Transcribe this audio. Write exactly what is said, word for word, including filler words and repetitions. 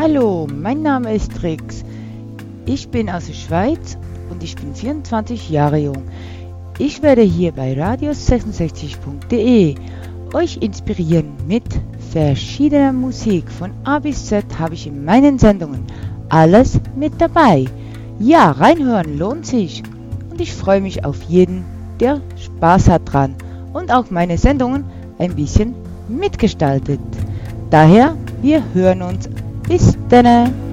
Hallo, mein Name ist Trix. Ich bin aus der Schweiz und ich bin vierundzwanzig Jahre jung. Ich werde hier bei radius sechsundsechzig punkt de euch inspirieren mit verschiedener Musik. Von A bis Z habe ich in meinen Sendungen alles mit dabei. Ja, reinhören lohnt sich und ich freue mich auf jeden, der Spaß hat dran und auch meine Sendungen ein bisschen mitgestaltet. Daher, wir hören uns. Bis dann!